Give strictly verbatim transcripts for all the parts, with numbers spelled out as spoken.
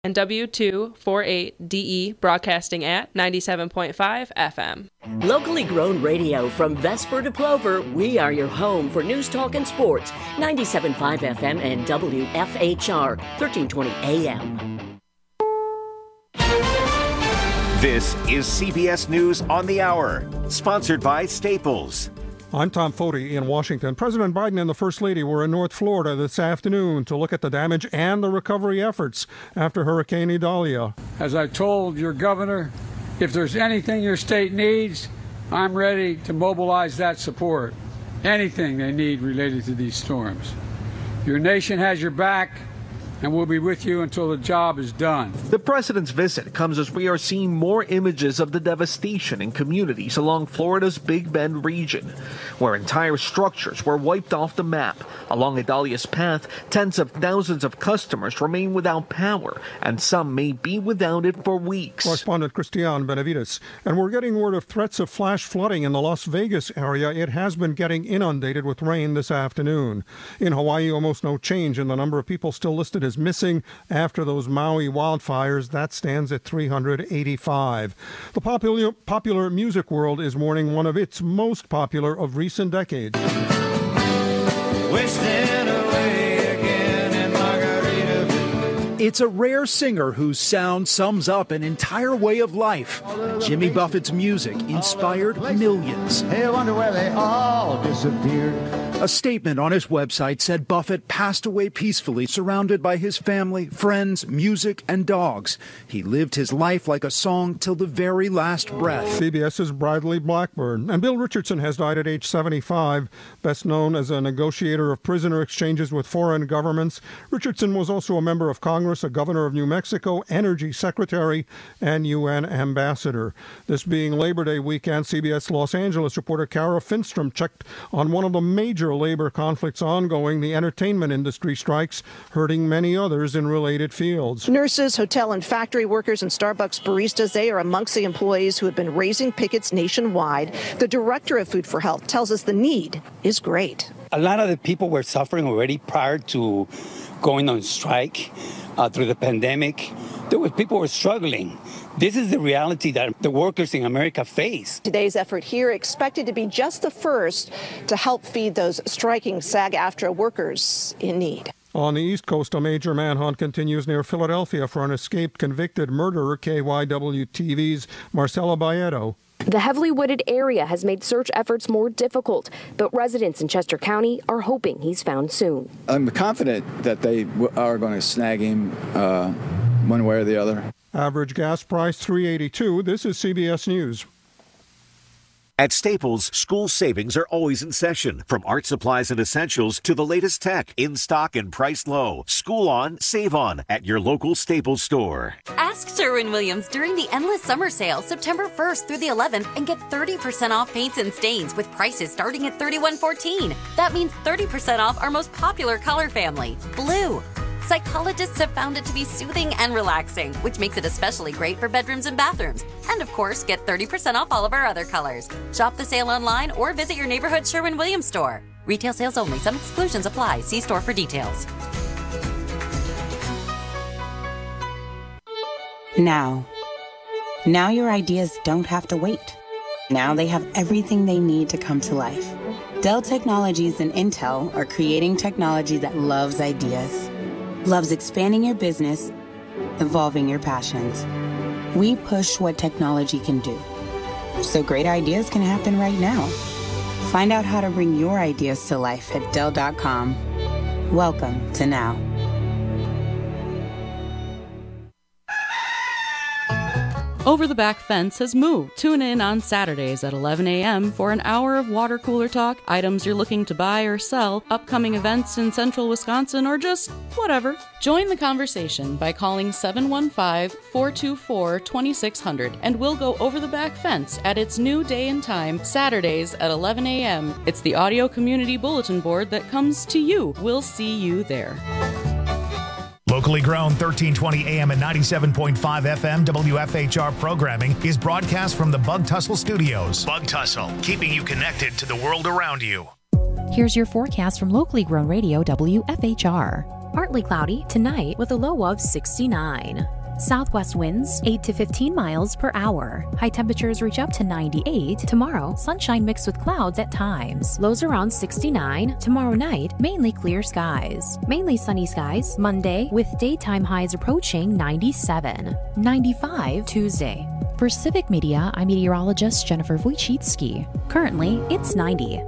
and W two forty-eight D E broadcasting at ninety-seven point five F M. Locally grown radio from Vesper to Plover, we are your home for news, talk, and sports. ninety-seven point five F M and W F H R, thirteen twenty A M. This is C B S News on the Hour, sponsored by Staples. I'm Tom Foti in Washington. President Biden and the First Lady were in North Florida this afternoon to look at the damage and the recovery efforts after Hurricane Idalia. As I told your governor, if there's anything your state needs, I'm ready to mobilize that support. Anything they need related to these storms. Your nation has your back, and we'll be with you until the job is done. The president's visit comes as we are seeing more images of the devastation in communities along Florida's Big Bend region, where entire structures were wiped off the map. Along Idalia's path, tens of thousands of customers remain without power, and some may be without it for weeks. Correspondent Christiane Benavides. And we're getting word of threats of flash flooding in the Las Vegas area. It has been getting inundated with rain this afternoon. In Hawaii, almost no change in the number of people still listed as missing after those Maui wildfires. That stands at three hundred eighty-five. The popular, popular music world is mourning one of its most popular of recent decades. It's a rare singer whose sound sums up an entire way of life. Jimmy Buffett's music inspired millions. Hey, I wonder where they all disappeared. A statement on his website said Buffett passed away peacefully, surrounded by his family, friends, music, and dogs. He lived his life like a song till the very last breath. CBS's Bradley Blackburn. And Bill Richardson has died at age seventy-five, best known as a negotiator of prisoner exchanges with foreign governments. Richardson was also a member of Congress, a governor of New Mexico, energy secretary, and U N ambassador. This being Labor Day weekend, C B S Los Angeles reporter Kara Finstrom checked on one of the major labor conflicts ongoing, the entertainment industry strikes, hurting many others in related fields. Nurses, hotel and factory workers, and Starbucks baristas, they are amongst the employees who have been raising pickets nationwide. The director of Food for Health tells us the need is great. A lot of the people were suffering already prior to going on strike uh, through the pandemic. There were people who were struggling. This is the reality that the workers in America face. Today's effort here expected to be just the first to help feed those striking SAG-AFTRA workers in need. On the East Coast, a major manhunt continues near Philadelphia for an escaped convicted murderer, K Y W T V's Marcela Bayeto. The heavily wooded area has made search efforts more difficult, but residents in Chester County are hoping he's found soon. I'm confident that they w- are going to snag him uh, one way or the other. Average gas price three eighty-two. This is C B S News. At Staples, school savings are always in session. From art supplies and essentials to the latest tech, in stock and priced low. School on, save on at your local Staples store. Ask Sherwin-Williams during the Endless Summer Sale, September first through the eleventh, and get thirty percent off paints and stains with prices starting at thirty-one fourteen. That means thirty percent off our most popular color family, blue. Psychologists have found it to be soothing and relaxing, which makes it especially great for bedrooms and bathrooms. And of course, get thirty percent off all of our other colors. Shop the sale online or visit your neighborhood Sherwin-Williams store. Retail sales only. Some exclusions apply. See store for details. Now. Now your ideas don't have to wait. Now they have everything they need to come to life. Dell Technologies and Intel are creating technology that loves ideas. Loves expanding your business, evolving your passions. We push what technology can do, so great ideas can happen right now. Find out how to bring your ideas to life at Dell dot com. Welcome to Now. Over the Back Fence has moved. Tune in on Saturdays at eleven a.m. for an hour of water cooler talk, items you're looking to buy or sell, upcoming events in central Wisconsin, or just whatever. Join the conversation by calling seven one five, four two four, two six zero zero and we'll go over the back fence at its new day and time, Saturdays at eleven a.m. It's the audio community bulletin board that comes to you. We'll see you there. Locally grown thirteen twenty A M and ninety-seven point five F M W F H R programming is broadcast from the Bug Tussle Studios. Bug Tussle, keeping you connected to the world around you. Here's your forecast from locally grown radio W F H R. partly cloudy tonight with a low of sixty-nine. Southwest winds eight to fifteen miles per hour. High temperatures reach up to ninety-eight. Tomorrow, sunshine mixed with clouds at times. Lows around sixty-nine. Tomorrow night, mainly clear skies. Mainly sunny skies Monday with daytime highs approaching ninety-seven. ninety-five Tuesday. For Civic Media, I'm meteorologist Jennifer Wojcicki. Currently, it's ninety.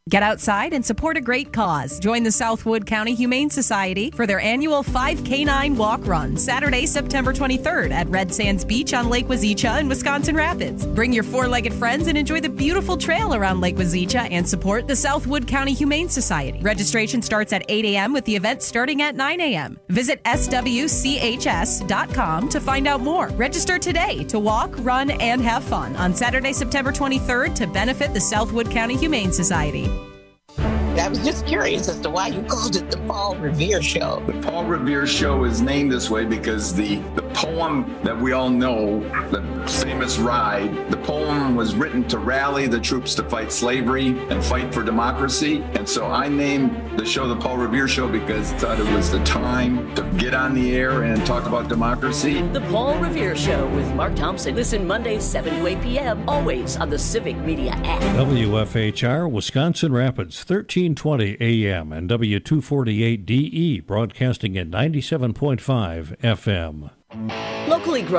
Get outside and support a great cause. Join the Southwood County Humane Society for their annual five K nine Walk Run, Saturday, September twenty-third at Red Sands Beach on Lake Wazeecha in Wisconsin Rapids. Bring your four-legged friends and enjoy the beautiful trail around Lake Wazeecha and support the Southwood County Humane Society. Registration starts at eight a.m. with the event starting at nine a.m. Visit S W C H S dot com to find out more. Register today to walk, run, and have fun on Saturday, September twenty-third to benefit the Southwood County Humane Society. I was just curious as to why you called it the Paul Revere Show. The Paul Revere Show is named this way because the, the poem that we all know, the famous Ride, the poem was written to rally the troops to fight slavery and fight for democracy. And so I named the show the Paul Revere Show because I thought it was the time to get on the air and talk about democracy. The Paul Revere Show with Mark Thompson. Listen Mondays, seven to eight p.m., always on the Civic Media app. W F H R, Wisconsin Rapids, thirteen twenty A M and W two forty-eight D E, broadcasting at ninety-seven point five F M. Locally grown